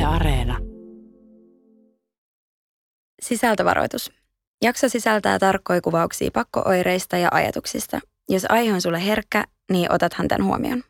Areena. Sisältövaroitus. Jakso sisältää tarkkoja kuvauksia pakko-oireista ja ajatuksista. Jos aihe on sulle herkkä, niin otathan tämän huomioon.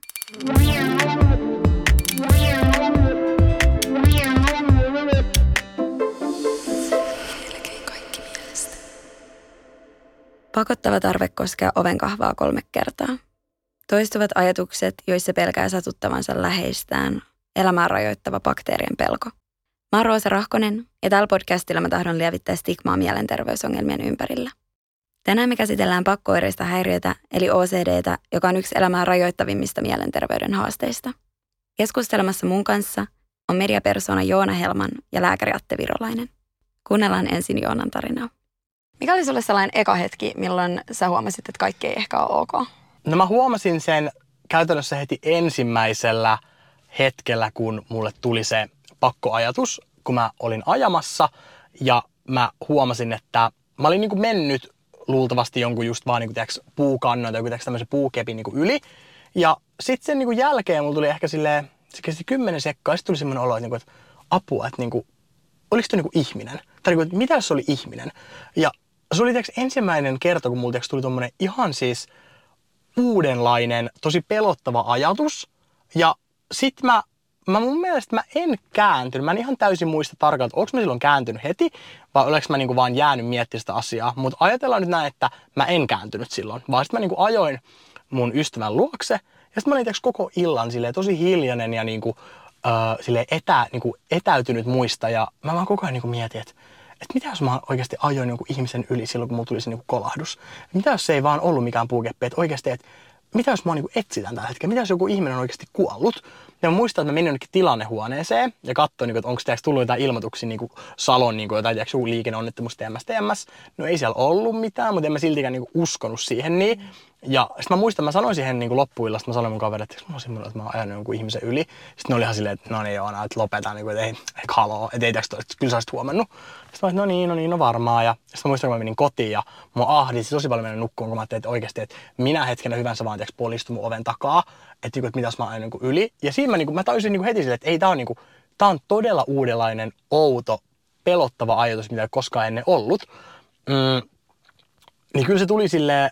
Pakottava tarve koskea ovenkahvaa 3 kertaa. Toistuvat ajatukset, joissa pelkää satuttavansa läheistään. Elämää rajoittava bakteerien pelko. Mä oon Roosa Rahkonen ja tällä podcastilla mä tahdon lievittää stigmaa mielenterveysongelmien ympärillä. Tänään me käsitellään pakko-oireista häiriötä eli OCDtä, joka on yksi elämää rajoittavimmista mielenterveyden haasteista. Keskustelemassa mun kanssa on mediapersona Joona Helman ja lääkäri Atte Virolainen. Kuunnellaan ensin Joonan tarinaa. Mikä oli sulle sellainen eka hetki, milloin sä huomasit, että kaikki ei ehkä ole ok? No mä huomasin sen käytännössä heti ensimmäisellä hetkellä, kun mulle tuli se pakkoajatus, kun mä olin ajamassa ja mä huomasin, että mä olin mennyt luultavasti jonkun just vaan puukannon tai joku tämmöisen puukepin yli. Ja sitten sen jälkeen mulla tuli ehkä silleen, se kesti 10 sekkaa, sitten tuli semmoinen olo, että apua, että oliko toi ihminen? Tai että mitä jos se oli ihminen? Ja se oli ensimmäinen kerta, kun mulla tuli tommonen ihan siis uudenlainen, tosi pelottava ajatus. Ja sit mä mun mielestä mä en kääntynyt. Mä en ihan täysin muista tarkalleen, että onko mä silloin kääntynyt heti vai oliko mä vaan jäänyt miettimään sitä asiaa. Mutta ajatellaan nyt näin, että mä en kääntynyt silloin, vaan sit mä ajoin mun ystävän luokse. Ja sit mä olin koko illan silleen tosi hiljainen ja silleen etäytynyt muista. Ja mä vaan koko ajan mietin, että mitä jos mä oikeasti ajoin jonkun ihmisen yli silloin, kun mulla tuli se kolahdus. Mitä jos se ei vaan ollut mikään puukeppi, että oikeasti, että mitä jos mä etsitän tällä hetkellä? Mitä jos joku ihminen on oikeasti kuollut? Ja mä muistan, että mä menin jonnekin tilannehuoneeseen ja katsoin, että onko tullut jotain ilmoituksia salon, jotain joku liikenneonnettomuus TMS. No ei siellä ollut mitään, mutta en mä siltikään uskonut siihen niin. Ja sitten mä muistan, mä sanoin siihen loppuillasta, mä sanoin mun kaverille, että mä olisin että mä oon ajanut jonkun ihmisen yli. Sitten ne oli ihan silleen, että no niin Joona, että lopetan, että ei haloo, että ei että kyllä sä olisit huomannut. Sitten mä olin, no varmaan. Ja sitten mä muistan, kun mä menin kotiin ja mua ahdisti tosi paljon mennä nukkuun, kun mä ajattelin, että oikeasti, että minä hetkenä hyvänsä vaan poliistui mun oven takaa, että mitä jos mä ajan yli. Ja siinä mä tajusin heti silleen, että ei tää on todella uudenlainen, outo, pelottava ajatus, mitä ei koskaan ennen ollut. Niin kyllä se tuli silleen,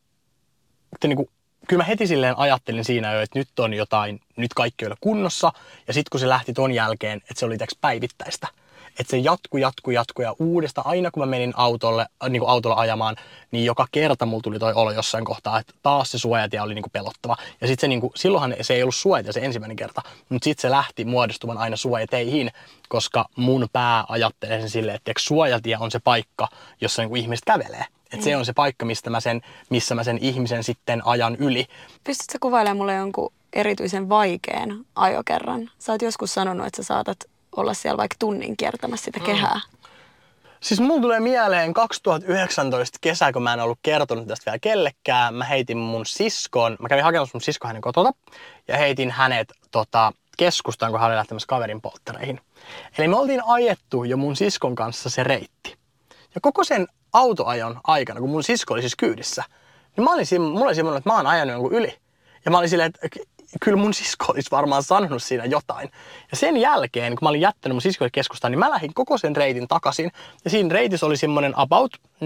että kyllä mä heti silleen ajattelin siinä jo, että nyt on jotain, nyt kaikki on kunnossa. Ja sitten kun se lähti ton jälkeen, että se oli päivittäistä. Että se jatkui ja uudestaan aina kun mä menin autolla ajamaan, niin joka kerta mulla tuli toi olo jossain kohtaa, että taas se suojatie oli pelottava. Ja sitten se silloinhan se ei ollut suojatie se ensimmäinen kerta, mutta sitten se lähti muodostumaan aina suojateihin, koska mun pää ajattelee sen silleen, että suojatie on se paikka, jossa ihmiset kävelee. Että se on se paikka, missä mä sen ihmisen sitten ajan yli. Pystytkö kuvailemaan mulle jonkun erityisen vaikean ajokerran? Sä oot joskus sanonut, että sä saatat olla siellä vaikka tunnin kiertämässä sitä kehää. Siis mulla tulee mieleen 2019 kesä, kun mä en ollut kertonut tästä vielä kellekään. Mä heitin mun siskon, mä kävin hakemassa mun siskon hänen kotota ja heitin hänet keskustaan, kun hän oli lähtemässä kaverin polttareihin. Eli me oltiin ajettu jo mun siskon kanssa se reitti. Ja koko sen autoajon aikana, kun mun sisko oli siis kyydissä, niin mulla oli semmoinen, että mä oon ajanut jonkun yli. Ja mä olin silleen, että kyllä mun sisko olisi varmaan sanonut siinä jotain. Ja sen jälkeen, kun mä olin jättänyt mun siskolle keskustaan, niin mä lähdin koko sen reitin takaisin. Ja siinä reitissä oli semmoinen about 400-500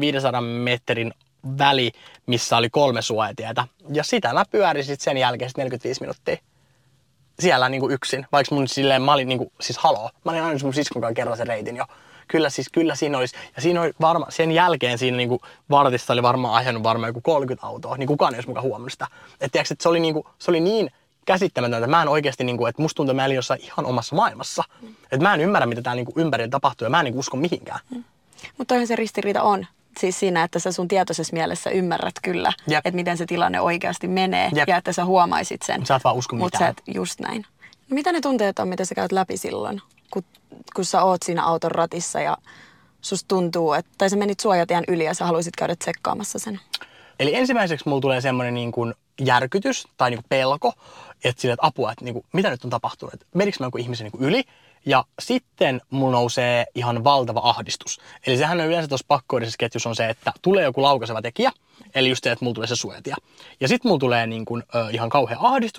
metrin väli, missä oli 3 suojatietä. Ja sitä mä pyörin sitten sen jälkeen 45 minuuttia. Siellä yksin, vaikka mun silleen, mä olin siis haloo. Mä olin aina mun siskon kanssa kerran sen reitin jo. Kyllä siinä olisi. Ja siinä oli varmaan, sen jälkeen siinä vartissa oli varmaan ajanut joku 30 autoa, niin kukaan ei olisi mukaan huomannut sitä. Että se oli niin käsittämätöntä, että mä en oikeasti, että musta tuntuu, että mä olin jossain ihan omassa maailmassa. Että mä en ymmärrä, mitä täällä ympärillä tapahtuu ja mä en usko mihinkään. Mutta toihan se ristiriita on. Siis siinä, että sä sun tietoisessa mielessä ymmärrät kyllä, että miten se tilanne oikeasti menee ja että sä huomaisit sen. Sä et vaan usko mitään. Mutta sä et just näin. No, mitä ne tunteet on, mitä sä käyt läpi silloin, kun sä oot siinä auton ratissa ja susta tuntuu, tai sä menit suojatien yli ja sä haluaisit käydä tsekkaamassa sen? Eli ensimmäiseksi mulla tulee semmoinen järkytys tai pelko, että apua, että mitä nyt on tapahtunut, että menikö mä joku ihmisen yli. Ja sitten mulla nousee ihan valtava ahdistus. Eli sehän on yleensä tuossa pakko-oireisessa ketjussa on se, että tulee joku laukaiseva tekijä, eli just se, että mulla tulee se suojatie. Ja sitten mulla tulee ihan kauhea ahdistus,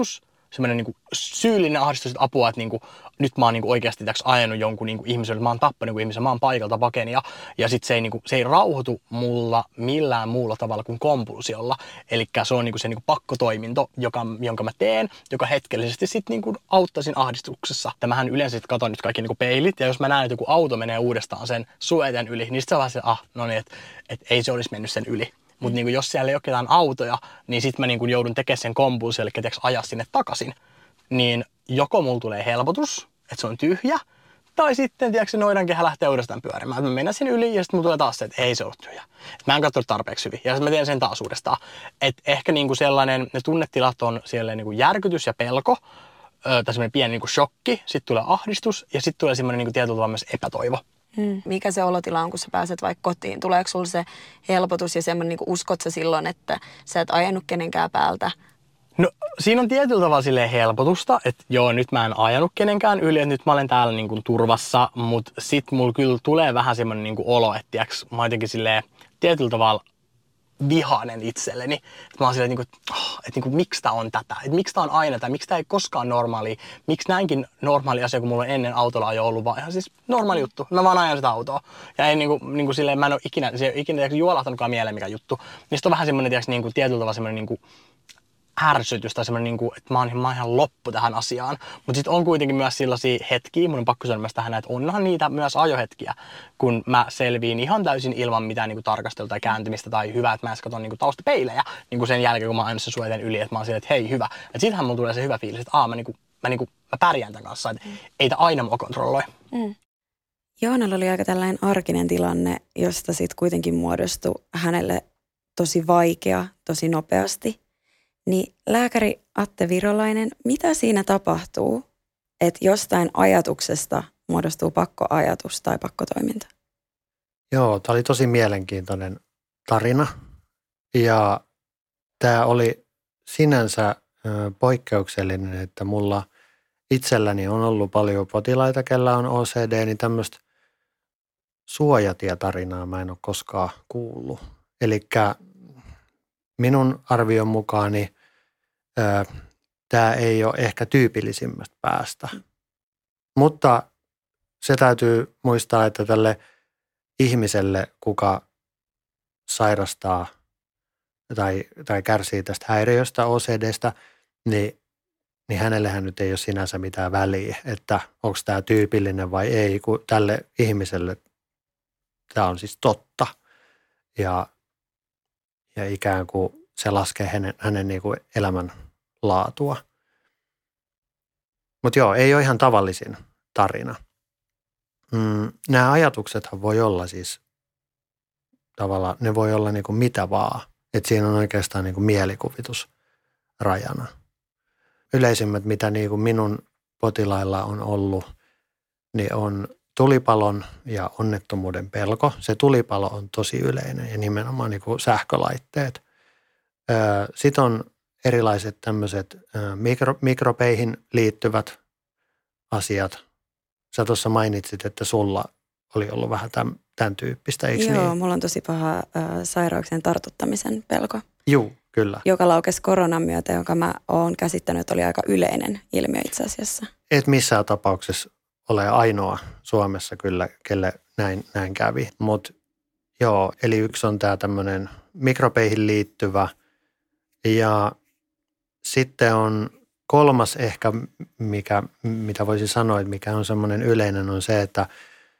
semmoinen niin kuin syyllinen ahdistus, että apua, että niin kuin, nyt mä oon niin kuin oikeasti ajanut jonkun niin kuin ihmisen, että mä oon tappanut jonkun ihmisen, mä oon paikalta pakeni ja sitten se ei rauhoitu mulla millään muulla tavalla kuin kompulsiolla. Eli se on niin kuin se niin kuin pakkotoiminto, jonka mä teen, joka hetkellisesti sitten niin kuin auttaisin ahdistuksessa. Tämähän yleensä sitten katon nyt kaikki niin kuin peilit ja jos mä näen, että joku auto menee uudestaan sen suojaten yli, niin sitten se on vähän se, no niin, että ei se olisi mennyt sen yli. Mutta niin jos siellä ei ole ketään autoja, niin sitten mä niin joudun tekemään sen kompulsion, eli ajaa sinne takaisin. Niin joko mulla tulee helpotus, että se on tyhjä, tai sitten tiedätkö, se noidankehä lähtee uudestaan pyörimään. Mä menen sinne yli ja sitten mulla tulee taas se, että ei se ole tyhjä. Et mä en katsonut tarpeeksi hyvin ja sitten mä teen sen taas uudestaan. Et ehkä niin sellainen, ne tunnetilat on siellä niin järkytys ja pelko, tai semmoinen pieni niin shokki, sitten tulee ahdistus ja sitten tulee semmoinen niin tietyllä tavalla myös epätoivo. Mikä se olotila on, kun sä pääset vaikka kotiin? Tuleeko sulla se helpotus ja semmoinen, niin uskot sä silloin, että sä et ajanut kenenkään päältä? No siinä on tietyllä tavalla silleen helpotusta, että joo, nyt mä en ajanut kenenkään yli, että nyt mä olen täällä niin kuin turvassa, mutta sit mulla kyllä tulee vähän semmoinen niin kuin olo, että tiiäks, mä oon jotenkin silleen tietyllä tavalla vihainen itselleni. Että mä oon silleen, että miksi tää on tätä, että miksi tää on aina tätä, miksi tää ei koskaan normaali, miksi näinkin normaali asia, kun mulla on ennen autolla ajo ollut vaan ihan siis normaali juttu. Mä vaan ajan sitä autoa. Ja ei niinku silleen, mä en ole ikinä juolahtanutkaan mieleen mikä juttu. Niin sit on vähän semmoinen, niinku tietyllä tavalla semmoinen niinku ärsytys tai semmoinen, että mä oon ihan loppu tähän asiaan. Mutta sitten on kuitenkin myös sellaisia hetkiä, mun on pakko sanoa myös tähän, että onhan niitä myös ajohetkiä, kun mä selviin ihan täysin ilman mitään niin kuin tarkastelua tai kääntymistä tai hyvää, että mä edes katson niin kuin taustapeilejä niin kuin sen jälkeen, kun mä oon ajanut sen suojaten yli, että mä oon silleen, että hei hyvä. Että sittenhän mulla tulee se hyvä fiilis, että mä pärjään tämän kanssa, että ei tää aina mua kontrolloi. Joonalla oli aika tällainen arkinen tilanne, josta sitten kuitenkin muodostui hänelle tosi vaikea, tosi nopeasti. Niin lääkäri Atte Virolainen, mitä siinä tapahtuu, että jostain ajatuksesta muodostuu pakkoajatus tai pakkotoiminta? Joo, tämä oli tosi mielenkiintoinen tarina ja tämä oli sinänsä poikkeuksellinen, että mulla itselläni on ollut paljon potilaita, kellä on OCD, niin tämmöistä suojatietarinaa mä en ole koskaan kuullut. Elikkä minun arvion mukaan niin, tämä ei ole ehkä tyypillisimmästä päästä. Mutta se täytyy muistaa, että tälle ihmiselle, kuka sairastaa tai kärsii tästä häiriöstä, OCDstä, niin hänellähän nyt ei ole sinänsä mitään väliä, että onko tämä tyypillinen vai ei, kun tälle ihmiselle tämä on siis totta. Ja ikään kuin se laskee hänen niin kuin elämänlaatua. Mutta joo, ei ole ihan tavallisin tarina. Nämä ajatuksethan voi olla siis tavallaan, ne voi olla niin kuin mitä vaan. Että siinä on oikeastaan niin kuin mielikuvitus rajana. Yleisimmät, mitä niin kuin minun potilailla on ollut, niin on tulipalon ja onnettomuuden pelko. Se tulipalo on tosi yleinen ja nimenomaan niin kuin sähkölaitteet. Sitten on erilaiset tämmöiset mikrobeihin liittyvät asiat. Sä tuossa mainitsit, että sulla oli ollut vähän tämän tyyppistä, eikö niin? Joo, mulla on tosi paha sairauksien tartuttamisen pelko. Joo, kyllä. Joka laukesi koronan myötä, jonka mä oon käsittänyt, että oli aika yleinen ilmiö itse asiassa. Et missään tapauksessa ole ainoa Suomessa kyllä, kelle näin kävi. Mutta joo, eli yksi on tämä tämmöinen mikrobeihin liittyvä. Ja sitten on kolmas ehkä, mitä voisin sanoa, että mikä on semmoinen yleinen, on se, että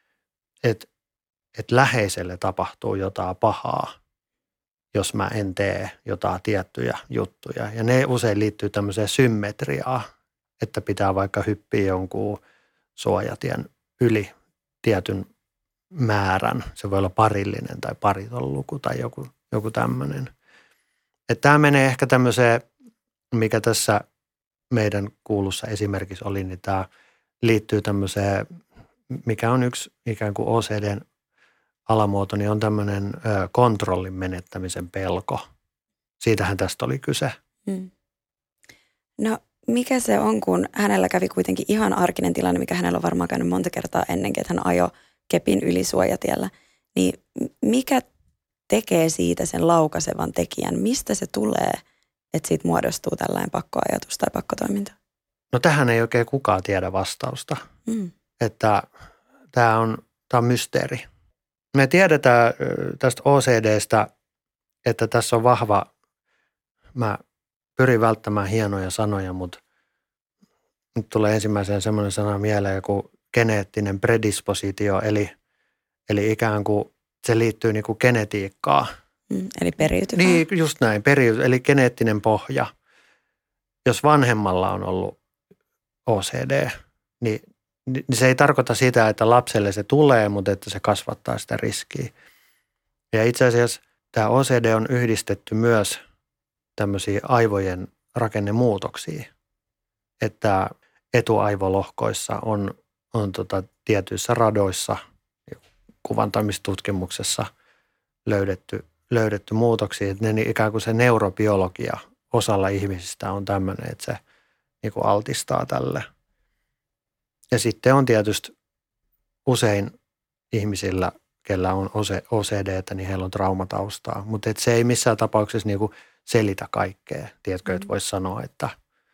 läheiselle tapahtuu jotain pahaa, jos mä en tee jotain tiettyjä juttuja. Ja ne usein liittyy tämmöiseen symmetriaan, että pitää vaikka hyppiä jonkun suojatien yli tietyn määrän. Se voi olla parillinen tai pariton luku tai joku tämmöinen. Että tämä menee ehkä tämmöiseen, mikä tässä meidän kuulussa esimerkiksi oli, niin tämä liittyy tämmöiseen, mikä on yksi ikään kuin OCDn alamuoto, niin on tämmöinen kontrollin menettämisen pelko. Siitähän tästä oli kyse. No mikä se on, kun hänellä kävi kuitenkin ihan arkinen tilanne, mikä hänellä on varmaan käynyt monta kertaa ennenkin, että hän ajoi kepin yli suojatiellä, niin mikä tekee siitä sen laukaisevan tekijän? Mistä se tulee, että siitä muodostuu tällainen pakkoajatus tai pakkotoiminta? No tähän ei oikein kukaan tiedä vastausta, että tämä on mysteeri. Me tiedetään tästä OCDstä, että tässä on vahva, mä pyrin välttämään hienoja sanoja, mutta nyt tulee ensimmäisenä semmoinen sana mieleen kuin geneettinen predispositio, eli ikään kuin se liittyy niin kuin genetiikkaan. Eli periytyvää. Niin, just näin, eli geneettinen pohja. Jos vanhemmalla on ollut OCD, niin se ei tarkoita sitä, että lapselle se tulee, mutta että se kasvattaa sitä riskiä. Ja itse asiassa tämä OCD on yhdistetty myös tämmöisiin aivojen rakennemuutoksiin, että etuaivolohkoissa on tietyissä radoissa kuvantamistutkimuksessa löydetty muutoksia, että ne ikään kuin se neurobiologia osalla ihmisistä on tämmöinen, että se niin kuin altistaa tälle. Ja sitten on tietysti usein ihmisillä, kellä on OCD:tä, niin heillä on traumataustaa, mutta se ei missään tapauksessa niin kuin selitä kaikkea. Tiedätkö, että voisi sanoa, että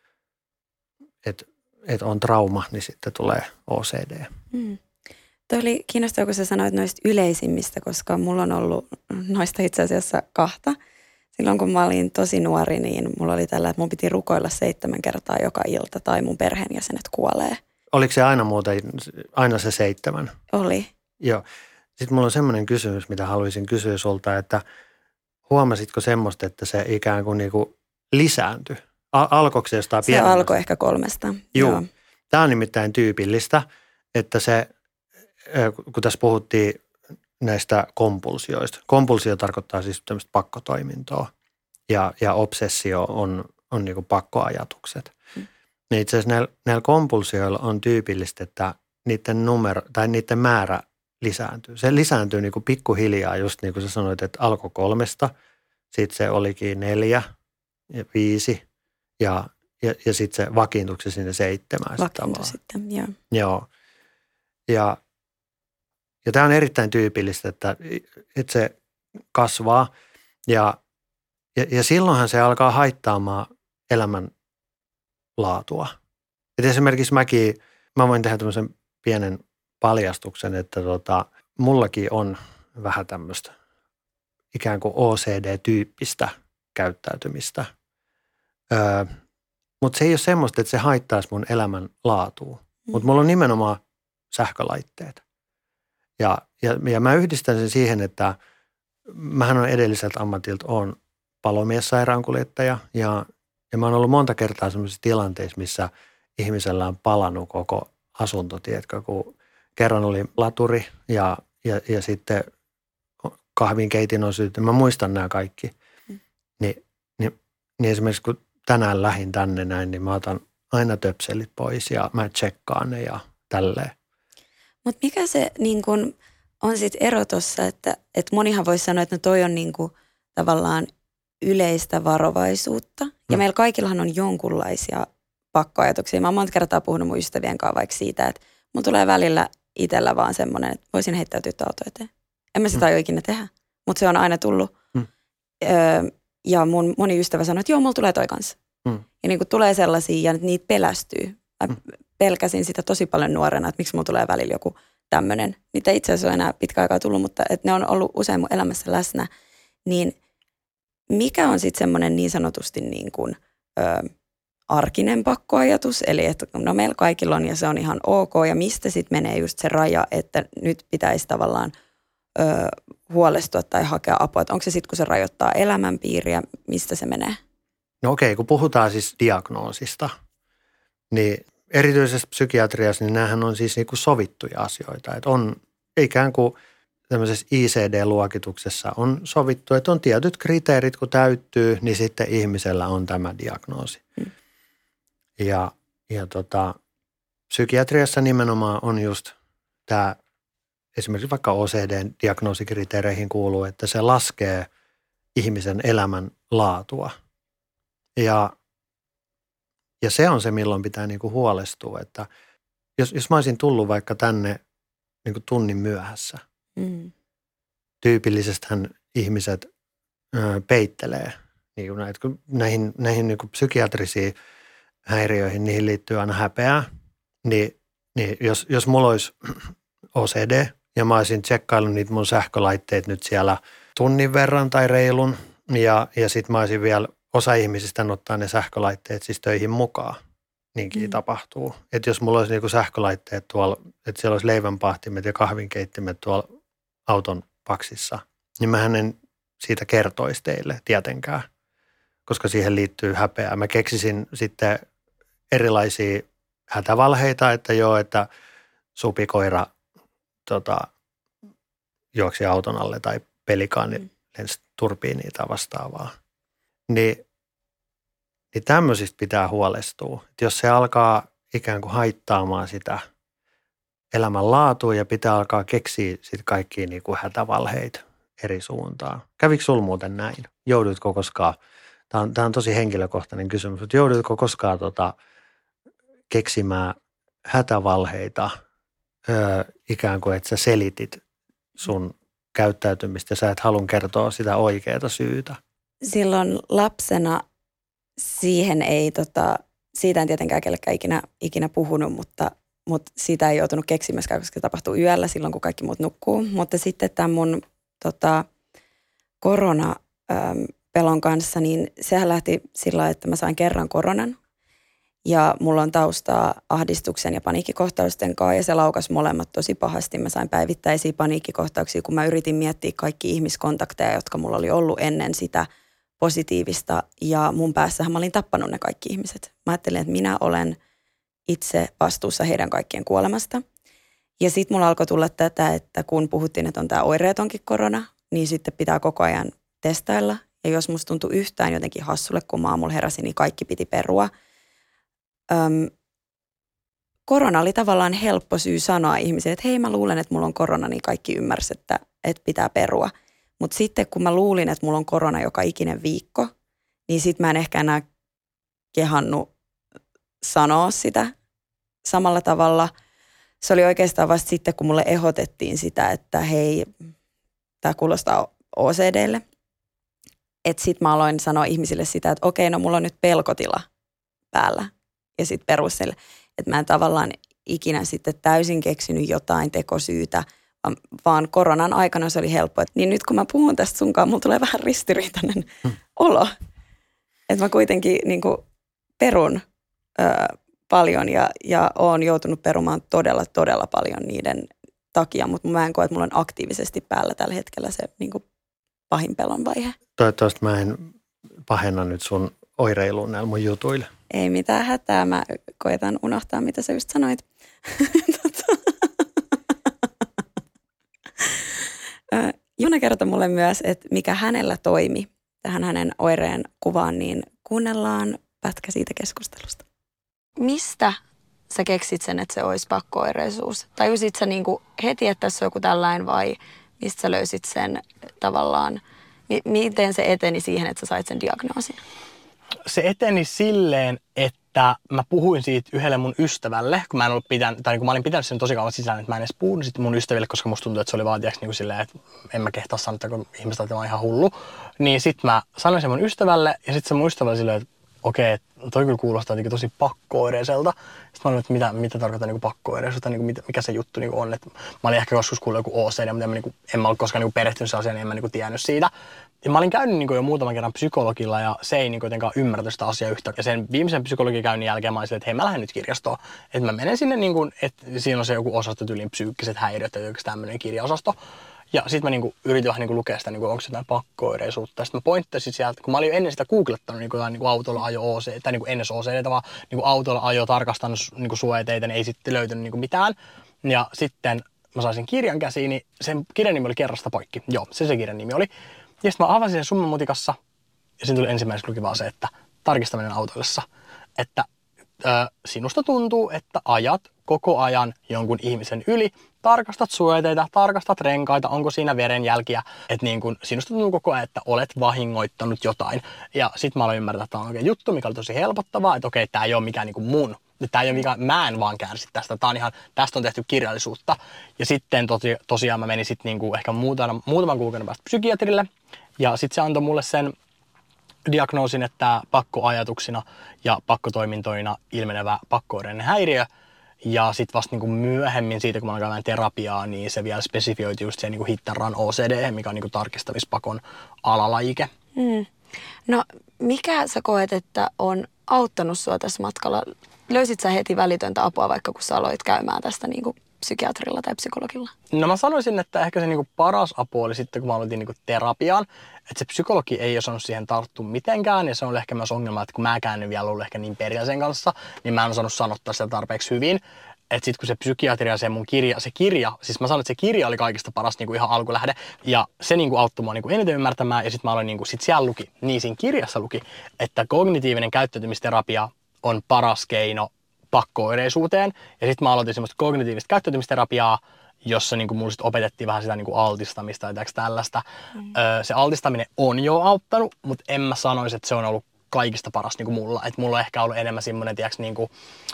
on trauma, niin sitten tulee OCD. Tuo oli kiinnostavaa, kun sä sanoit noista yleisimmistä, koska mulla on ollut noista itse asiassa 2. Silloin kun mä olin tosi nuori, niin mulla oli tällä, että mun piti rukoilla 7 kertaa joka ilta tai mun perheenjäsenet kuolee. Oliko se aina se 7? Oli. Joo. Sitten mulla on semmoinen kysymys, mitä haluaisin kysyä sulta, että huomasitko semmoista, että se ikään kuin niinku lisääntyi? Alkoiko se jostain pienemmästä? Se alkoi ehkä 3. Joo. Tämä on nimittäin tyypillistä, että se, kun tässä puhuttiin näistä kompulsioista. Kompulsio tarkoittaa siis tämmöistä pakkotoimintoa ja obsessio on niinku pakkoajatukset. Niin itse asiassa näillä kompulsioilla on tyypillistä, että niiden määrä lisääntyy. Se lisääntyy niinku pikkuhiljaa, just niin kuin sä sanoit, että alkoi 3, sitten se olikin 4 ja 5 ja sitten se vakiintuiko se sinne 7. Vakiintui sitten, joo. Joo. Ja tämä on erittäin tyypillistä, että se kasvaa ja silloinhan se alkaa haittaamaan elämän laatua. Et esimerkiksi mä voin tehdä tämmöisen pienen paljastuksen, että mullakin on vähän tämmöistä ikään kuin OCD-tyyppistä käyttäytymistä. Mutta se ei ole semmoista, että se haittaisi mun elämän laatua. Mutta mulla on nimenomaan sähkölaitteet. Ja mä yhdistän sen siihen, että mähän on edelliseltä ammatilta on palomies-sairaankuljettaja ja mä oon ollut monta kertaa semmoisissa tilanteissa, missä ihmisellä on palannut koko asunto, tiedätkö, kun kerran oli laturi ja sitten kahvinkeitin on syytä. Mä muistan nämä kaikki. Niin esimerkiksi kun tänään lähdin tänne näin, niin mä otan aina töpselit pois ja mä tsekkaan ne ja tälleen. Mutta mikä se niin kun on sitten ero tuossa, että monihan voisi sanoa, että no toi on niin kun tavallaan yleistä varovaisuutta. Ja meillä kaikillahan on jonkunlaisia pakkoajatuksia. Mä oon monta kertaa puhunut mun ystävien kanssa vaikka siitä, että mun tulee välillä itsellä vaan semmoinen, että voisin heittäytyä auto eteen. En mä sitä aio ikinä tehdä, mutta se on aina tullut. Ja mun moni ystävä sanoi, että joo, mulla tulee toi kanssa. Ja niin kun tulee sellaisia ja niitä pelästyy. Mä pelkäsin sitä tosi paljon nuorena, että miksi mulla tulee välillä joku tämmöinen. Niitä itse asiassa on enää pitkä aikaa tullut, mutta että ne on ollut usein mun elämässä läsnä. Niin mikä on sitten semmoinen niin sanotusti niin kuin, arkinen pakkoajatus, eli että no meillä kaikilla on ja se on ihan ok, ja mistä sitten menee just se raja, että nyt pitäisi tavallaan huolestua tai hakea apua, että onko se sitten kun se rajoittaa elämänpiiriä, mistä se menee? No okei, kun puhutaan siis diagnoosista, niin erityisesti psykiatriassa, niin näähän on siis niinku sovittuja asioita, että on ikään kuin tämmöisessä ICD-luokituksessa on sovittu, että on tietyt kriteerit, kun täyttyy, niin sitten ihmisellä on tämä diagnoosi. Ja psykiatriassa nimenomaan on just tämä, esimerkiksi vaikka OCD-diagnoosikriteereihin kuuluu, että se laskee ihmisen elämän laatua. Ja se on se, milloin pitää niinku huolestua, että jos mä olisin tullut vaikka tänne niinku tunnin myöhässä, tyypillisestihän ihmiset peittelee niin näihin niin kuin psykiatrisiin häiriöihin, niihin liittyy aina häpeää. Niin jos mulla olisi OCD ja mä olisin tsekkaillut niitä mun sähkölaitteet nyt siellä tunnin verran tai reilun ja sitten mä olisin vielä, osa ihmisistä ottaa ne sähkölaitteet siis töihin mukaan. Niinkin tapahtuu. Että jos mulla olisi niinku sähkölaitteet tuolla, että siellä olisi leivänpahtimet ja kahvinkeittimet tuolla auton paksissa, niin mähän en siitä kertoisi teille tietenkään, koska siihen liittyy häpeää. Mä keksisin sitten erilaisia hätävalheita, että että supikoira juoksi auton alle tai pelikaani lensi turbiiniin tai vastaavaa. Niin tämmöisistä pitää huolestua. Että jos se alkaa ikään kuin haittaamaan sitä elämänlaatua ja pitää alkaa keksiä sitten kaikkia niin kuin hätävalheita eri suuntaan. Kävikö sulla muuten näin? Joudutko koskaan, tämä on tosi henkilökohtainen kysymys, mutta joudutko koskaan keksimään hätävalheita ikään kuin, että sä selitit sun käyttäytymistä ja sä et halun kertoa sitä oikeaa syytä? Silloin lapsena siihen ei, siitä en tietenkään kellekään ikinä puhunut, mutta siitä ei joutunut keksimäänkään, koska se tapahtuu yöllä silloin, kun kaikki muut nukkuu. Mutta sitten tämän mun koronapelon kanssa, niin sehän lähti sillä lailla, että mä sain kerran koronan. Ja mulla on taustaa ahdistuksen ja paniikkikohtausten kanssa ja se laukas molemmat tosi pahasti. Mä sain päivittäisiä paniikkikohtauksia, kun mä yritin miettiä kaikki ihmiskontakteja, jotka mulla oli ollut ennen sitä positiivista. Ja mun päässähän mä olin tappanut ne kaikki ihmiset. Mä ajattelin, että minä olen itse vastuussa heidän kaikkien kuolemasta. Ja sitten mulla alkoi tulla tätä, että kun puhuttiin, että on tämä oireetonkin korona, niin sitten pitää koko ajan testailla. Ja jos musta tuntui yhtään jotenkin hassulle, kun mä aamulla heräsin, niin kaikki piti perua. Korona oli tavallaan helppo syy sanoa ihmisille, että hei, mä luulen, että mulla on korona, niin kaikki ymmärsi, että pitää perua. Mutta sitten kun mä luulin, että mulla on korona joka ikinen viikko, niin sit mä en ehkä enää kehannut sanoa sitä samalla tavalla. Se oli oikeastaan vasta sitten, kun mulle ehdotettiin sitä, että hei, tää kuulostaa OCDlle. Että sit mä aloin sanoa ihmisille sitä, että okei, no mulla on nyt pelkotila päällä. Ja sitten perustelle, että mä en tavallaan ikinä sitten täysin keksinyt jotain tekosyytä, vaan koronan aikana se oli helppo. Niin nyt kun mä puhun tästä sunkaan, mulla tulee vähän ristiriitainen olo. Että mä kuitenkin niin kuin perun paljon ja oon joutunut perumaan todella paljon niiden takia, mutta mä en koe, että mulla on aktiivisesti päällä tällä hetkellä se niin kuin pahin pelon vaihe. Toivottavasti mä en pahenna nyt sun oireiluun näillä mun jutuille. Ei mitään hätää, mä koetan unohtaa, mitä sä just sanoit. Juna kertoi mulle myös, että mikä hänellä toimi tähän hänen oireen kuvaan, niin kuunnellaan pätkä siitä keskustelusta. Mistä sä keksit sen, että se olisi pakko-oireisuus? Tajusit sä niinku heti, että tässä on joku tällainen vai mistä sä löysit sen tavallaan? Miten se eteni siihen, että sä sait sen diagnoosin? Se eteni silleen, että mä puhuin siitä yhdelle mun ystävälle, kun mä en ollut kun mä olin pitänyt sen tosi kauan sisällä, että mä en edes puhunut sitten mun ystäville, koska musta tuntui, että se oli vaan niin silleen, että en mä kehtaa sanoa, että kun ihmiset on ihan hullu. Niin sit mä sanoin sen mun ystävälle ja sit se mun ystävä oli silleen, että okei, että toi kyllä kuulostaa jotenkin tosi pakko-oireiselta. Sitten mä olin, että mitä tarkoittaa niin pakko-oireisuutta, niin mikä se juttu niin on. Että mä olin ehkä joskus kuullut joku OCD, mutta en mä ollut koskaan niin perehtynyt sen asiaan, niin en mä niin tiennyt siitä. Ja mä olin käynyt niin jo muutaman kerran psykologilla ja se ei niin jotenkaan ymmärtänyt sitä asiaa yhtä. Ja sen viimeisen psykologikäynnin jälkeen mä olin silleen, että hei, mä lähden nyt kirjastoon. Että mä menen sinne, niin kuin, että siinä on se joku osasto tyyliin psyykkiset häiriöt ja joku tämmöinen kirjaosasto. Ja sitten mä yritin vähän lukea sitä, onko se jotain pakko-oireisuutta. Sitten mä pointtasin sieltä, kun mä olin jo ennen sitä googlettanut jotain autolla ajo OCD, tai ennen OCDtä, vaan autolla ajo tarkastanut suojateitä, niin ei sitten löytynyt mitään. Ja sitten mä sain sen kirjan käsiin, niin sen kirjan nimi oli Kerrasta poikki. Joo, se kirjan nimi oli. Ja sitten mä avasin sen summamutikassa, ja siinä tuli ensimmäiseksi luki vaan se, että tarkistaminen autoillessa. Että sinusta tuntuu, että ajat koko ajan jonkun ihmisen yli, tarkastat suojateita, tarkastat renkaita, onko siinä verenjälkiä, että niin kun sinusta tuntuu koko ajan, että olet vahingoittanut jotain. Ja sit mä aloin ymmärtää, että tämä on oikein juttu, mikä oli tosi helpottavaa, että okei, tää ei ole mikään niin mun. Tää ei ole mikään, mä en vaan kärsi tästä, tästä on tehty kirjallisuutta. Ja sitten tosiaan mä menin sitten niinku ehkä muutaman kuukauden päästä psykiatrille. Ja sitten se antoi mulle sen diagnoosin, että pakkoajatuksina ja pakkotoimintoina ilmenevä pakko-oireinen häiriö. Ja sitten vasta niin kuin myöhemmin siitä, kun mä käyn terapiaa, niin se vielä spesifioitu just se niin kuin hit and run OCD, mikä on niin kuin tarkistamispakon alalajike. No mikä sä koet, että on auttanut sua tässä matkalla? Löysit sä heti välitöntä apua, vaikka kun sä aloit käymään tästä niin kuin psykiatrilla tai psykologilla? No mä sanoisin, että ehkä se niin kuin paras apu oli sitten, kun mä aloitin niin kuin terapiaan. Että se psykologi ei osannut siihen tarttua mitenkään, ja se on ehkä myös ongelma, että kun mäkään en vielä ollut ehkä niin perillä sen kanssa, niin mä en osannut sanottaa sitä tarpeeksi hyvin. Että sitten kun se psykiatria, se mun kirja, siis mä sanon, että se kirja oli kaikista paras niin kuin ihan alkulähde, ja se niin kuin auttoi mua niin kuin eniten ymmärtämään, ja sitten mä aloin, niin kuin, sit siellä luki, niin siinä kirjassa luki, että kognitiivinen käyttäytymisterapia on paras keino pakko-oireisuuteen, ja sitten mä aloitin semmoista kognitiivista käyttäytymisterapiaa, jossa niin kuin mulle sit opetettiin vähän sitä niin kuin altistamista ja tällaista. Se altistaminen on jo auttanut, mutta en mä sanoisi, että se on ollut kaikista paras niin kuin mulla. Että mulla on ehkä ollut enemmän semmoinen, niin kuin,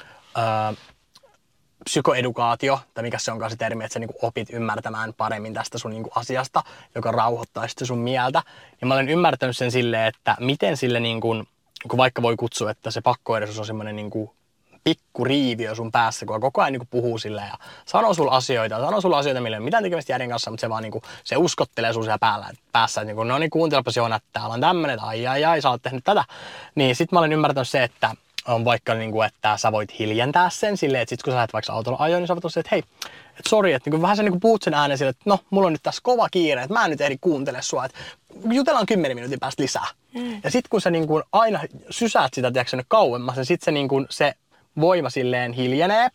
psykoedukaatio, tai mikä se onkaan se termi, että sä niin kuin opit ymmärtämään paremmin tästä sun niin kuin asiasta, joka rauhoittaa sitten sun mieltä. Ja mä olen ymmärtänyt sen silleen, että miten sille, niin kuin, kun vaikka voi kutsua, että se pakko-oireisuus on semmoinen niin kuin pikku riiviö sun päässä, kun koko ajan niin puhuu silleen ja sanoo sulla asioita, millä ei ole mitään tekemistä järjen kanssa, mutta se vaan niin kuin, se uskottelee sun siellä päässä, että no niin kuuntelepas Joona, että täällä on tämmöinen, että ai, sä oot tehnyt tätä. Niin sit mä olen ymmärtänyt se, että on vaikka niin kuin, että sä voit hiljentää sen silleen, että sit kun sä lähdet vaikka autolla ajoon, niin sä voit että hei, että sori, että niin vähän sä niin puhut sen äänen silleen, että no, mulla on nyt tässä kova kiire, että mä en nyt ehdi kuuntele sua, että jutellaan 10 minuutin päästä lisää. Ja sit kun sä niin kuin aina sysäät sitä, tiedätkö, kauemmas, ja sit se niin kuin se voima silleen hiljenee.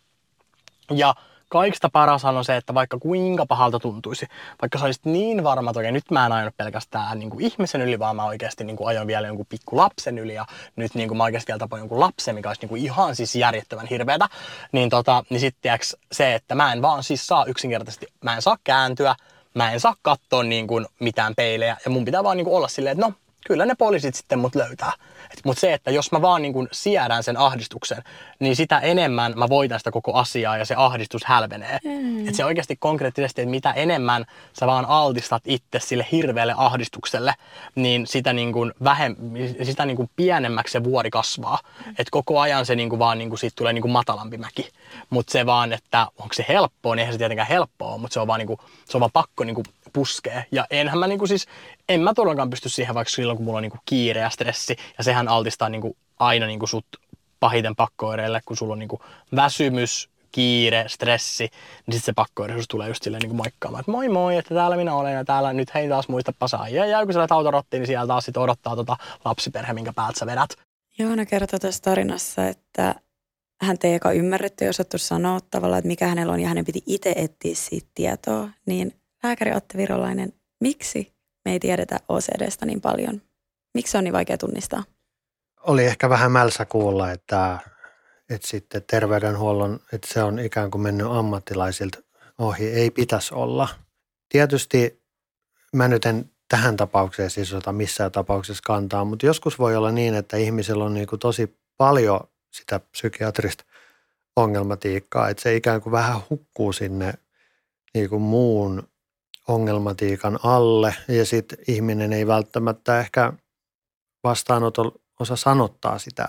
Ja kaikista paras on se, että vaikka kuinka pahalta tuntuisi, vaikka sä olisit niin varma, että nyt mä en ajanut pelkästään niin kuin ihmisen yli, vaan mä oikeasti niin kuin ajoin vielä jonkun pikku lapsen yli, ja nyt niin kuin mä oikeasti vielä tapoin jonkun lapsen, mikä olisi niin kuin ihan siis järjettömän hirveätä, niin sitten se, että mä en vaan siis saa yksinkertaisesti, mä en saa kääntyä, mä en saa katsoa niin kuin mitään peilejä, ja mun pitää vaan niin kuin olla silleen, että no, kyllä ne poliisit sitten mut löytää. Mutta se, että jos mä vaan niin kun siedän sen ahdistuksen, niin sitä enemmän mä voitan sitä koko asiaa ja se ahdistus hälvenee. Että se oikeasti konkreettisesti, että mitä enemmän sä vaan altistat itse sille hirveälle ahdistukselle, niin sitä, niin kun sitä niin kun pienemmäksi se vuori kasvaa. Että koko ajan se niin kun vaan niin kun siitä tulee niin kun matalampi mäki. Mutta se vaan, että onko se helppoa, niin eihän se tietenkään helppoa, mutta se on vaan, niin kun, se on vaan pakko niin kun puskee. Ja enhän mä niin kun siis, en mä todellakaan pysty siihen vaikka silloin, kun mulla on niin kun kiire ja stressi, ja sehän altistaa niin kuin aina niin kuin sut pahiten pakko-oireille, kun sulla on niin kuin väsymys, kiire, stressi, niin sitten se pakko-oireisuus tulee just silleen niin kuin moikkaamaan, että moi moi, että täällä minä olen ja täällä nyt hei taas muistapa saa. Ja kun sä lähdet autorottiin, niin siellä taas sit odottaa lapsiperhe, minkä päältä sä vedät. Joona kertoi tässä tarinassa, että hän ei eka ymmärretty ja osattu sanoa tavallaan, että mikä hänellä on ja hänen piti itse etsiä siitä tietoa. Niin lääkäri Atte Virolainen, miksi me ei tiedetä OCDstä niin paljon? Miksi se on niin vaikea tunnistaa? Oli ehkä vähän mälsä kuulla, että sitten terveydenhuollon, että se on ikään kuin mennyt ammattilaisilta ohi. Ei pitäisi olla. Tietysti mä nyt en tähän tapaukseen siis ota missään tapauksessa kantaa, mutta joskus voi olla niin, että ihmisellä on niin kuin tosi paljon sitä psykiatrista ongelmatiikkaa, että se ikään kuin vähän hukkuu sinne niin kuin muun ongelmatiikan alle ja sitten ihminen ei välttämättä ehkä vastaanotolla osaa sanottaa sitä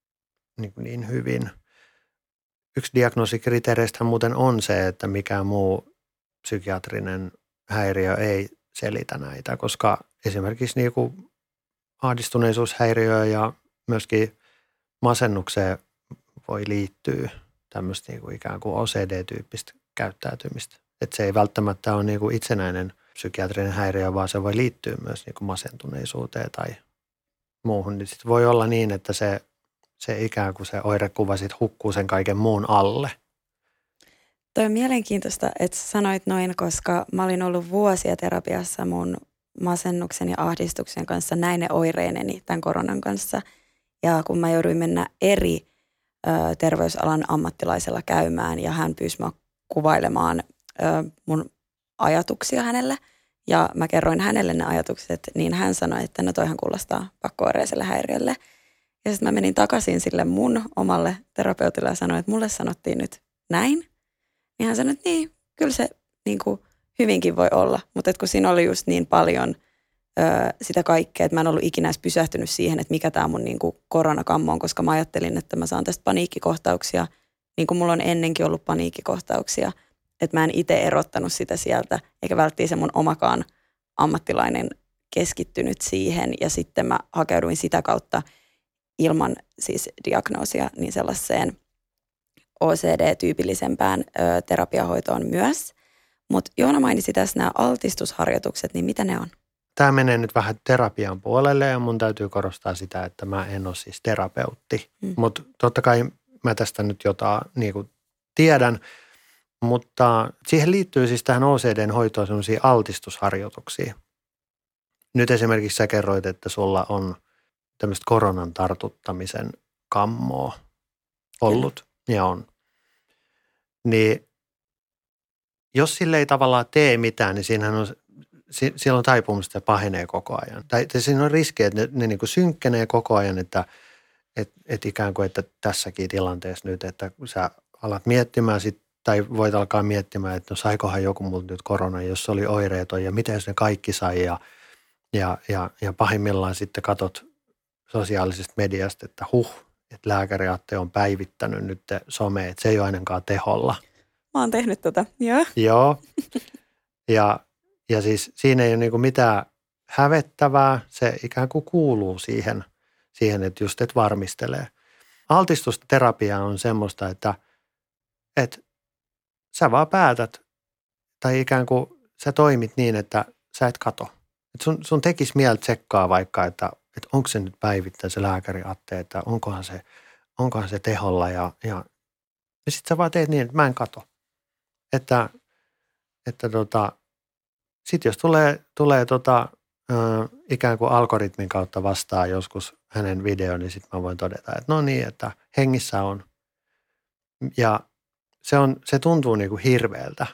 niin hyvin. Yksi diagnoosikriteereistä muuten on se, että mikään muu psykiatrinen häiriö ei selitä näitä, koska esimerkiksi niin kuin ahdistuneisuushäiriö ja myöskin masennukseen voi liittyä tämmöistä niin kuin ikään kuin OCD-tyyppistä käyttäytymistä. Että se ei välttämättä ole niin kuin itsenäinen psykiatrinen häiriö, vaan se voi liittyä myös niin kuin masentuneisuuteen tai muuhun. Niin sitten voi olla niin, että se ikään kuin se oirekuva sit hukkuu sen kaiken muun alle. Toi on mielenkiintoista, että sanoit noin, koska mä olin ollut vuosia terapiassa mun masennuksen ja ahdistuksen kanssa, näin ne oireineni tämän koronan kanssa. Ja kun mä jouduin mennä eri terveysalan ammattilaisella käymään ja hän pyysi mua kuvailemaan mun ajatuksia hänelle. Ja mä kerroin hänelle ne ajatukset, niin hän sanoi, että no toihan kuulostaa pakko-oireiselle häiriölle. Ja sitten mä menin takaisin sille mun omalle terapeutille ja sanoin, että mulle sanottiin nyt näin. Niin hän sanoi, että niin, kyllä se niin kuin hyvinkin voi olla. Mutta kun siinä oli just niin paljon sitä kaikkea, että mä en ollut ikinä edes pysähtynyt siihen, että mikä tämä mun niinku koronakammo on, koska mä ajattelin, että mä saan tästä paniikkikohtauksia, niin kuin mulla on ennenkin ollut paniikkikohtauksia, että mä en itse erottanut sitä sieltä, eikä välttämättä se mun omakaan ammattilainen keskittynyt siihen, ja sitten mä hakeuduin sitä kautta ilman siis diagnoosia niin sellaiseen OCD-tyypillisempään terapiahoitoon myös. Mutta Joona mainitsi tässä nämä altistusharjoitukset, niin mitä ne on? Tämä menee nyt vähän terapian puolelle ja mun täytyy korostaa sitä, että mä en ole siis terapeutti. Mutta totta kai mä tästä nyt jotain niin kuin tiedän, mutta siihen liittyy siis tähän OCDn hoitoon sellaisia altistusharjoituksia. Nyt esimerkiksi sä kerroit, että sulla on tämmöistä koronan tartuttamisen kammoa ollut ja on. Niin jos sille ei tavallaan tee mitään, niin siellä on taipumista, että pahenee koko ajan. Tai siinä on riski, että ne niin kuin synkkenee koko ajan, että ikään kuin, että tässäkin tilanteessa nyt, että sä alat miettimään tai voit alkaa miettimään, että no saikohan joku multa nyt korona, jos se oli oireeton ja miten ne kaikki sai ja pahimmillaan sitten katot sosiaalisesta mediasta, että että lääkäri Atte on päivittänyt nyt some, että se ei ole ainakaan teholla. Mä oon tehnyt joo. Joo. Ja siis siinä ei ole niinku mitään hävettävää, se ikään kuin kuuluu siihen, että just et varmistelee. Altistusterapia on semmoista, että sä vaan päätät tai ikään kuin sä toimit niin, että sä et kato. Et sun tekisi mieltä tsekkaa vaikka, että onko se nyt päivittäin se lääkäri Atte, että onkohan se teholla ja sitten sä vaan teet niin, että mä en kato. Että sitten jos tulee ikään kuin algoritmin kautta vastaan joskus hänen videon, niin sitten mä voin todeta, että no niin, että hengissä on. Ja se tuntuu niin kuin hirveältä.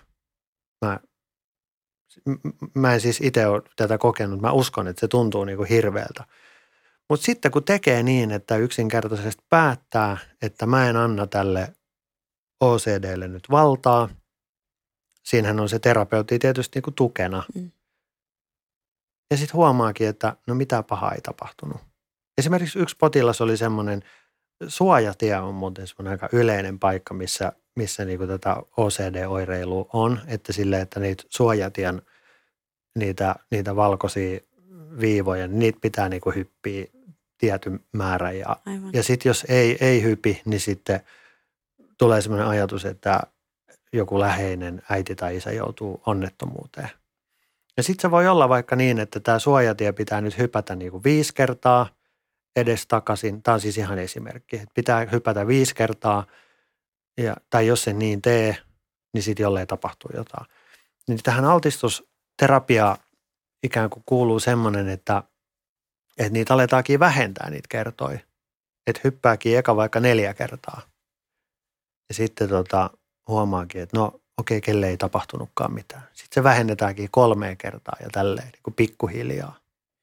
Mä en siis itse ole tätä kokenut, mä uskon, että se tuntuu niin kuin hirveältä. Mutta sitten kun tekee niin, että yksinkertaisesti päättää, että mä en anna tälle OCDlle nyt valtaa, siinähän on se terapeutti tietysti niin kuin tukena. Ja sitten huomaakin, että no mitä pahaa ei tapahtunut. Esimerkiksi yksi potilas oli semmoinen, suojatie on muuten semmoinen aika yleinen paikka, missä niin kuin tätä OCD-oireilua on, että sille, että niitä suojatien, niitä valkoisia viivoja, niin niitä pitää niin kuin hyppiä tietyn määrän. Ja sitten jos ei hypi, niin sitten tulee semmoinen ajatus, että joku läheinen äiti tai isä joutuu onnettomuuteen. Ja sitten se voi olla vaikka niin, että tämä suojatie pitää nyt hypätä niin kuin 5 kertaa edes takaisin. Tämä on siis ihan esimerkki, että pitää hypätä 5 kertaa, tai jos se niin tee, niin sitten jollei tapahtuu jotain. Niin tähän altistusterapiaan ikään kuin kuuluu semmoinen, että niitä aletaankin vähentää niitä kertoja. Että hyppääkin eka vaikka 4 kertaa. Ja sitten huomaakin, että no okei, kelle ei tapahtunutkaan mitään. Sitten se vähennetäänkin 3 kertaa ja tälleen niin kuin pikkuhiljaa.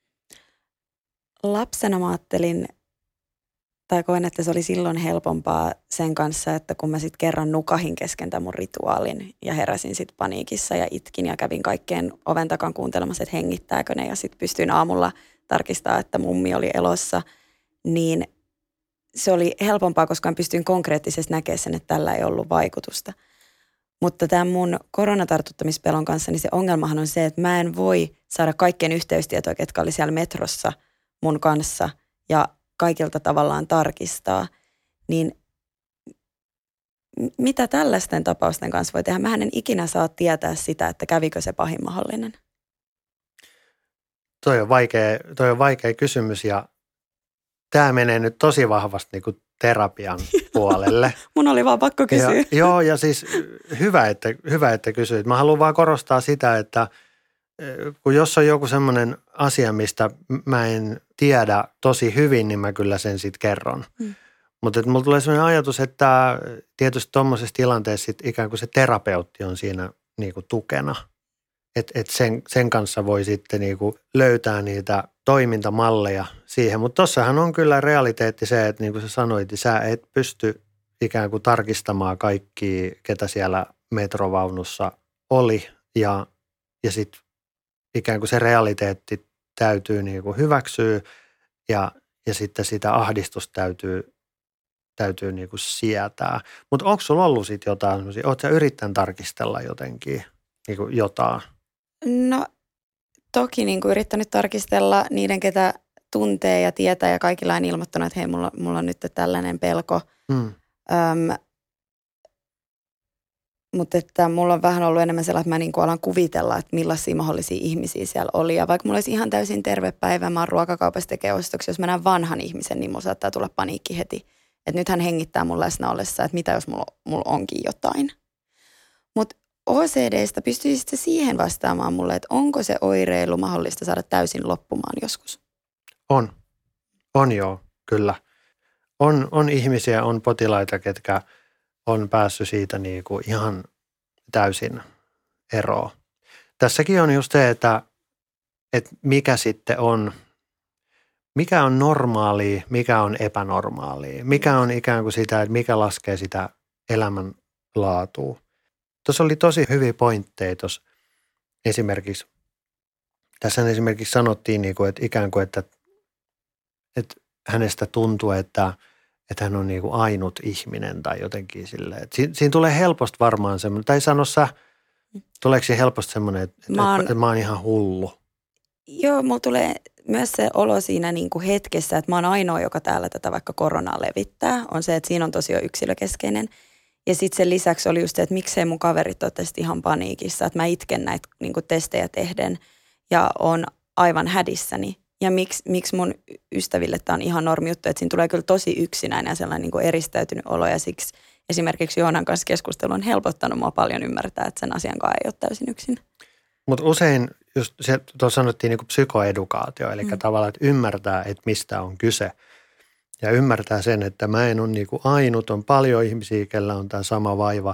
Lapsena mä ajattelin, tai koen, että se oli silloin helpompaa sen kanssa, että kun mä sitten kerran nukahin kesken tämän mun rituaalin ja heräsin sitten paniikissa ja itkin ja kävin kaikkeen oven takan kuuntelemassa, että hengittääkö ne ja sitten pystyin aamulla tarkistamaan, että mummi oli elossa, niin se oli helpompaa, koska mä pystyin konkreettisesti näkemään sen, että tällä ei ollut vaikutusta. Mutta tämän mun koronatartuttamispelon kanssa, niin se ongelmahan on se, että mä en voi saada kaikkien yhteystietoja, ketkä oli siellä metrossa mun kanssa ja kaikilta tavallaan tarkistaa. Niin mitä tällaisten tapausten kanssa voi tehdä? Mähän en ikinä saa tietää sitä, että kävikö se pahin mahdollinen. Toi on vaikea kysymys ja tämä menee nyt tosi vahvasti niin kuin terapian puolelle. Mun oli vaan pakko kysyä. Joo, ja siis hyvä, että kysyit. Mä haluan vaan korostaa sitä, että kun jos on joku semmoinen asia, mistä mä en tiedä tosi hyvin, niin mä kyllä sen sitten kerron. Mutta mulla tulee semmoinen ajatus, että tietysti tuommoisessa tilanteessa sit ikään kuin se terapeutti on siinä niinku tukena. Että sen kanssa voi sitten niinku löytää niitä toimintamalleja siihen. Mutta tossahan on kyllä realiteetti se, että niin kuin sä sanoit, sä et pysty ikään kuin tarkistamaan kaikkia, ketä siellä metrovaunussa oli. Ja sitten ikään kuin se realiteetti täytyy niin kuin hyväksyä ja sitten sitä ahdistusta täytyy niin kuin sietää. Mutta onko sulla ollut sitten jotain semmoisia, ootko sä yrittänyt tarkistella jotenkin niin kuin jotain? No toki niin kuin yrittänyt tarkistella niiden, ketä tuntee ja tietää ja kaikilla on ilmoittanut, että hei, mulla on nyt tällainen pelko. Mutta että mulla on vähän ollut enemmän sellainen, että mä niin kuin alan kuvitella, että millaisia mahdollisia ihmisiä siellä oli. Ja vaikka mulla olisi ihan täysin terve päivä, mä oon ruokakaupassa tekee ostoksia, jos mä näen vanhan ihmisen, niin mulla saattaa tulla paniikki heti. Että nyt hän hengittää mun läsnä ollessa, että mitä jos mulla onkin jotain. Mutta OCDstä pystyisitte siihen vastaamaan mulle, että onko se oireilu mahdollista saada täysin loppumaan joskus? On joo, kyllä. On ihmisiä, on potilaita, ketkä on päässyt siitä niin kuin ihan täysin eroon. Tässäkin on just se, että mikä sitten on, mikä on normaalia, mikä on epänormaalia, mikä on ikään kuin sitä, että mikä laskee sitä elämänlaatua. Tuossa oli tosi hyviä pointteja tuossa esimerkiksi. Tässä esimerkiksi sanottiin, niin kuin, että ikään kuin, että hänestä tuntuu, että hän on niin kuin ainut ihminen tai jotenkin silleen. Siinä tulee helposti varmaan semmoinen, tai sano sä, tuleeko siinä helposti semmoinen, että mä oon ihan hullu? Joo, mulla tulee myös se olo siinä niin kuin hetkessä, että mä oon ainoa, joka täällä tätä vaikka koronaa levittää. On se, että siinä on tosiaan yksilökeskeinen. Ja sitten sen lisäksi oli just se, että miksei mun kaverit ole tästä ihan paniikissa, että mä itken näitä niin kuin testejä tehden ja on aivan hädissäni. Ja miksi mun ystäville tämä on ihan normi juttu, että siinä tulee kyllä tosi yksinäinen ja sellainen niin kuin eristäytynyt olo. Ja siksi esimerkiksi Joonan kanssa keskustelu on helpottanut mua paljon ymmärtää, että sen asian kanssa ei ole täysin yksin. Mutta usein just se, tuossa sanottiin niin kuin psykoedukaatio, eli tavallaan, että ymmärtää, että mistä on kyse. Ja ymmärtää sen, että mä en ole niin kuin ainut, on paljon ihmisiä, kellä on tämä sama vaiva.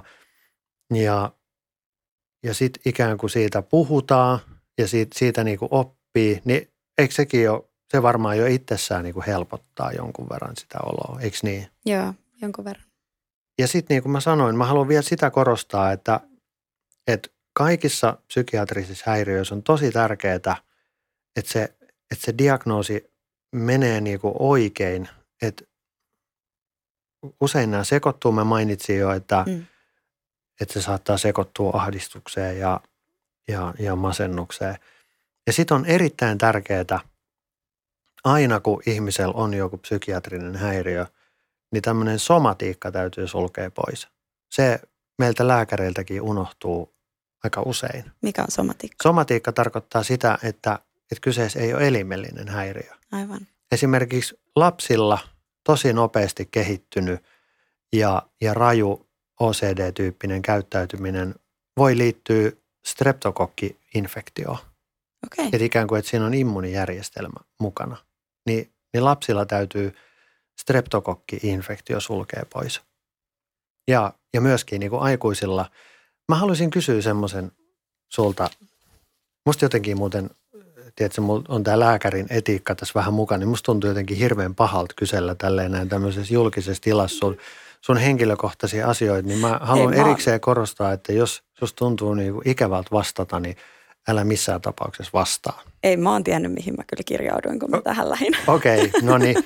Ja sitten ikään kuin siitä puhutaan ja siitä niin kuin oppii, niin eikö sekin ole, se varmaan jo itsessään niin kuin helpottaa jonkun verran sitä oloa, eikö niin? Joo, jonkun verran. Ja sitten niin kuin mä sanoin, mä haluan vielä sitä korostaa, että kaikissa psykiatrisissa häiriöissä on tosi tärkeää, että se diagnoosi menee niin kuin oikein. Että usein nämä sekoittuu, mä mainitsin jo, että se saattaa sekoittua ahdistukseen ja masennukseen. Ja sitten on erittäin tärkeää, aina kun ihmisellä on joku psykiatrinen häiriö, niin tämmöinen somatiikka täytyy sulkea pois. Se meiltä lääkäreiltäkin unohtuu aika usein. Mikä on somatiikka? Somatiikka tarkoittaa sitä, että kyseessä ei ole elimellinen häiriö. Aivan. Esimerkiksi lapsilla tosi nopeasti kehittynyt ja raju OCD-tyyppinen käyttäytyminen voi liittyä streptokokki-infektioon. Okay. Että ikään kuin, että siinä on immuunijärjestelmä mukana. Niin lapsilla täytyy streptokokki-infektio sulkea pois. Ja myöskin niin kuin aikuisilla. Mä haluaisin kysyä semmoisen sulta. Musta jotenkin muuten, tiedätkö, mulla on tää lääkärin etiikka tässä vähän mukana, niin musta tuntuu jotenkin hirveän pahalta kysellä tälleen näin tämmöisessä julkisessa tilassa sun henkilökohtaisia asioita, niin mä haluan erikseen korostaa, että jos susta tuntuu niin kuin ikävältä vastata, niin älä missään tapauksessa vastaa. Ei, mä oon tiennyt, mihin mä kyllä kirjauduin, kun mä tähän lähdin. Okei, no niin.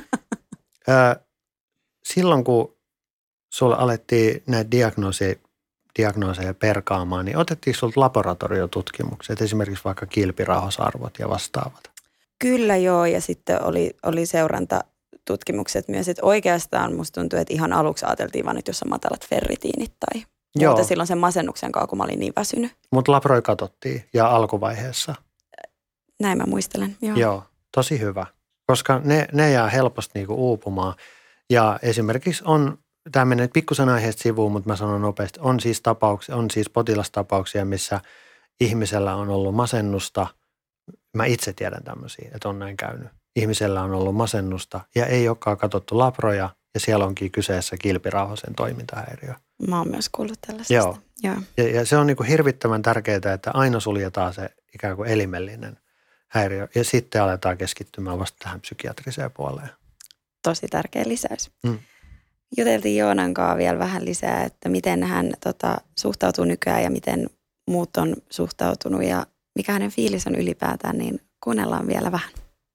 Silloin, kun sulla alettiin näitä diagnooseja perkaamaan, niin otettiin sulta laboratoriotutkimukset, esimerkiksi vaikka kilpirauhasarvot ja vastaavat? Kyllä joo, ja sitten oli seurantatutkimukset myös, että oikeastaan musta tuntuu, että ihan aluksi ajateltiin vaan, että jos on matalat ferritiinit tai muuta silloin sen masennuksen kanssa, kun mä olin niin väsynyt. Mutta labroi katsottiin ja alkuvaiheessa? Näin mä muistelen, joo. Joo, tosi hyvä, koska ne jää helposti niinku uupumaan. Ja esimerkiksi tämä menee pikkusen aiheesta sivuun, mutta mä sanon nopeasti, on siis potilastapauksia, missä ihmisellä on ollut masennusta. Mä itse tiedän tämmöisiä, että on näin käynyt. Ihmisellä on ollut masennusta ja ei olekaan katsottu labroja ja siellä onkin kyseessä kilpirauhasen toimintahäiriö. Mä oon myös kuullut tällaisesta. Joo. Ja se on niin kuin hirvittävän tärkeää, että aina suljetaan se ikään kuin elimellinen häiriö ja sitten aletaan keskittymään vasta tähän psykiatriseen puoleen. Tosi tärkeä lisäys. Juteltiin Joonan kanssa vielä vähän lisää, että miten hän suhtautuu nykyään ja miten muut on suhtautunut ja mikä hänen fiilis on ylipäätään, niin kuunnellaan vielä vähän.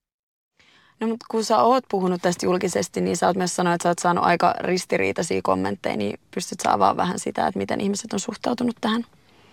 No mutta kun sä oot puhunut tästä julkisesti, niin sä oot myös sanonut, että sä oot saanut aika ristiriitaisia kommentteja, niin pystyt sä avaamaan vähän sitä, että miten ihmiset on suhtautunut tähän?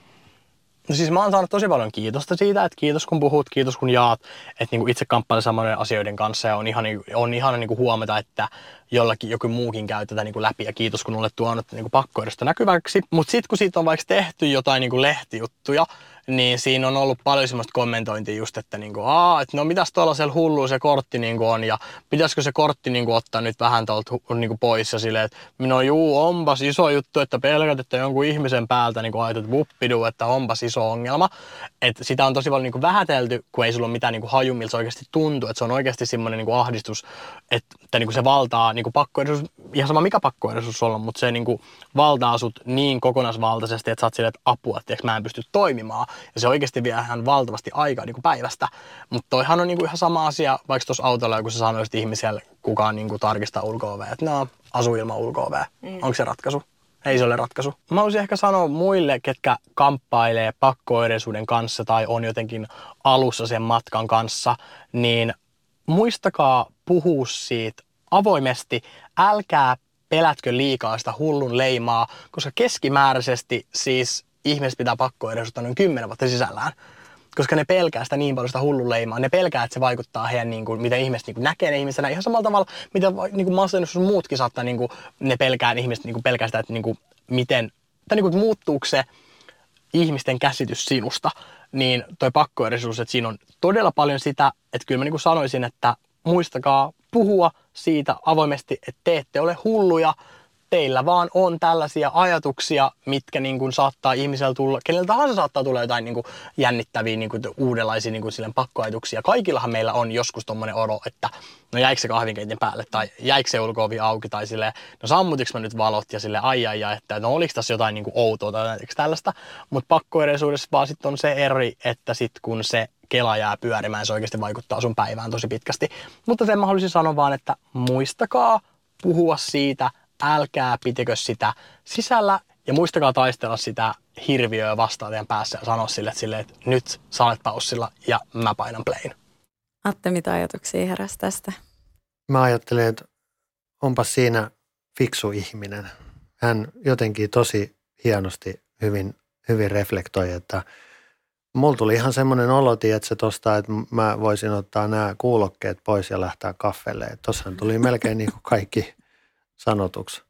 No siis mä oon saanut tosi paljon kiitosta siitä, että kiitos kun puhut, kiitos kun jaat, että niinku itse kamppailen samojen asioiden kanssa ja on ihana niinku huomata, että jollakin joku muukin käy tätä niinku läpi ja kiitos kun olet tuonut niinku pakkoehdosta näkyväksi. Mutta sitten kun siitä on vaikka tehty jotain niinku lehtijuttuja, niin siinä on ollut paljon semmoista kommentointia just, että niinku, että no mitäs tuollaisella hullulla se kortti niinku on ja pitäisikö se kortti niinku ottaa nyt vähän tuolta niinku pois ja silleen, että no onpas iso juttu, että pelkät, että jonkun ihmisen päältä niinku ajatut vuppidu, että onpas iso ongelma. Että sitä on tosi paljon niinku vähätelty, kun ei sulla ole mitään niinku haju, miltä se oikeasti tuntuu, että se on oikeasti semmoinen niinku ahdistus, että niinku se valtaa niinku pakkoehdotus, ihan sama mikä pakkoehdotus on, mutta se niinku valtaa sut niin kokonaisvaltaisesti, että sä oot silleen, että apua, että mä en pysty toimimaan. Ja se oikeasti vie ihan valtavasti aikaa niin kuin päivästä. Mutta toihan on niin kuin ihan sama asia, vaikka tuossa autolla, kun sä sanoisit ihmiselle, kukaan niin kuin tarkistaa ulko-ovea, että no, asuu ilman ulko-ovea. Onko se ratkaisu? Ei se ole ratkaisu. Mä haluaisin ehkä sanoa muille, ketkä kamppailee pakko-oireisuuden kanssa tai on jotenkin alussa sen matkan kanssa, niin muistakaa puhua siitä avoimesti. Älkää pelätkö liikaa sitä hullun leimaa, koska keskimääräisesti siis ihmiset pitää pakkoehdotusta noin 10 vuotta sisällään. Koska ne pelkää sitä niin paljon sitä hullun leimaa. Ne pelkää, että se vaikuttaa heidän, niin kuin, miten ihmiset niin kuin näkee ne ihmisenä. Ihan samalla tavalla, mitä niin kuin masennus muutkin saattaa, niin kuin, ne pelkää, ihmiset niin kuin pelkää sitä, että niin kuin, miten, tai niin kuin, muuttuuko se ihmisten käsitys sinusta. Niin toi pakkoehdotus, että siinä on todella paljon sitä, että kyllä mä niin kuin sanoisin, että muistakaa puhua siitä avoimesti, että te ette ole hulluja. Teillä vaan on tällaisia ajatuksia, mitkä niin kuin saattaa ihmisellä tulla, kenellä tahansa saattaa tulla jotain niin kuin jännittäviä, niin kuin uudenlaisia niin kuin pakkoajatuksia. Kaikillahan meillä on joskus tommoinen olo, että no jäikö se kahvinkeitin päälle tai jäikö se ulko-ovi auki tai silleen, no sammutiks mä nyt valot ja silleen että no oliks tässä jotain niin kuin outoa tai tällaista. Mutta pakkoehdotuksessa vaan sitten on se eri, että sit kun se kela jää pyörimään, se oikeasti vaikuttaa sun päivään tosi pitkästi. Mutta sen mä haluaisin sanoa vaan, että muistakaa puhua siitä, älkää pitikö sitä sisällä ja muistakaa taistella sitä hirviöä vastaan teidän päässä ja sanoa sille, että nyt sä olet paussilla ja mä painan playin. Atte, mitä ajatuksia heräsi tästä? Mä ajattelin, että onpas siinä fiksu ihminen. Hän jotenkin tosi hienosti hyvin reflektoi, että mulla tuli ihan semmoinen oloti, että se tosta, että mä voisin ottaa nämä kuulokkeet pois ja lähteä kaffelle. Tossahan tuli melkein niin kuin kaikki sanotuksi.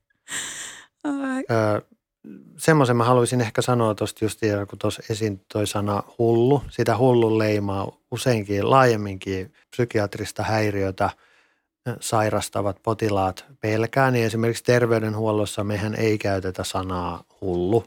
Semmoisen mä haluaisin ehkä sanoa tuosta just, kun tuossa esiin toi sana hullu. Sitä hullun leimaa useinkin laajemminkin psykiatrista häiriötä sairastavat potilaat pelkää. Niin esimerkiksi terveydenhuollossa mehän ei käytetä sanaa hullu.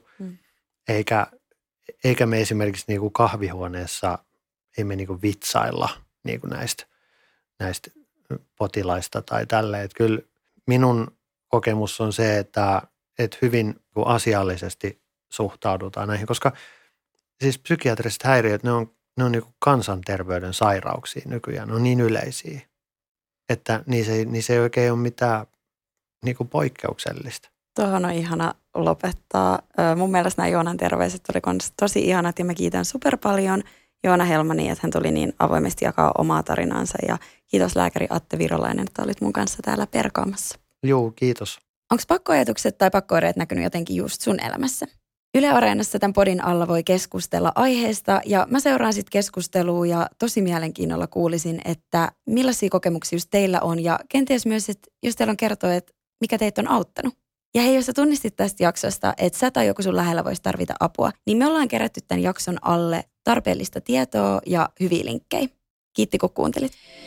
Eikä me esimerkiksi niinku kahvihuoneessa emme niinku vitsailla niinku näistä potilaista tai tälleen. Että kyllä minun kokemus on se, että hyvin asiallisesti suhtaudutaan näihin, koska siis psykiatriset häiriöt, ne on niin kuin kansanterveyden sairauksia nykyään, ne on niin yleisiä, että niissä ei oikein ole mitään niin kuin poikkeuksellista. Tuohon on ihana lopettaa. Mun mielestä nämä Joonan terveiset oli tosi ihanat ja mä kiitän super paljon Joona Helmania, että hän tuli niin avoimesti jakaa omaa tarinansa ja kiitos lääkäri Atte Virolainen, että olit mun kanssa täällä perkaamassa. Joo, kiitos. Onko pakkoajatukset tai pakkoireet näkynyt jotenkin just sun elämässä? Yle Areenassa tämän podin alla voi keskustella aiheesta ja mä seuraan sitten keskustelua ja tosi mielenkiinnolla kuulisin, että millaisia kokemuksia just teillä on ja kenties myös, että jos teillä on kertoa, että mikä teitä on auttanut. Ja hei, jos sä tunnistit tästä jaksosta, että sä tai joku sun lähellä voisi tarvita apua, niin me ollaan kerätty tämän jakson alle tarpeellista tietoa ja hyviä linkkejä. Kiitti kun kuuntelit.